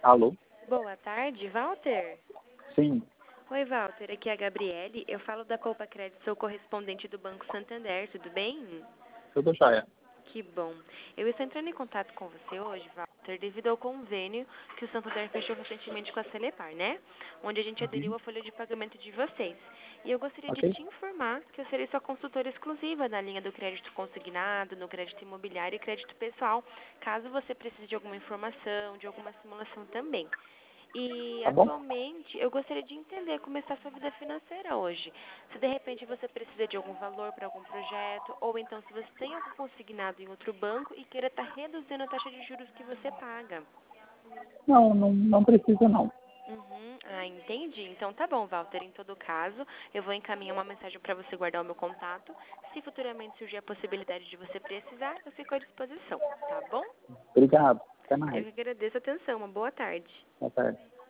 Alô? Boa tarde, Walter. Sim, Oi, Walter. Aqui é a Gabriele. Eu falo da Poupa Crédito, sou correspondente do Banco Santander. Tudo bem? tudo jóia. Que bom. Eu estou entrando em contato com você hoje, Walter, devido ao convênio que o Santander fechou recentemente com a Celepar, né? Onde a gente aderiu Uhum. à folha de pagamento de vocês. E eu gostaria de Ok? te informar que eu serei sua consultora exclusiva na linha do crédito consignado, no crédito imobiliário e crédito pessoal, caso você precise de alguma informação, de alguma simulação também. E Tá bom? atualmente eu gostaria de entender como está a sua vida financeira hoje. Se de repente você precisa de algum valor para algum projeto, ou então se você tem algo consignado em outro banco e queira estar reduzindo a taxa de juros que você paga. Não precisa não. Uhum. Ah, entendi. Então tá bom, Walter. Em todo caso, eu vou encaminhar uma mensagem para você guardar o meu contato. Se futuramente surgir a possibilidade de você precisar, eu fico à disposição, tá bom? Obrigado. Até Eu mais. que agradeço a atenção. Uma boa tarde. Boa tarde.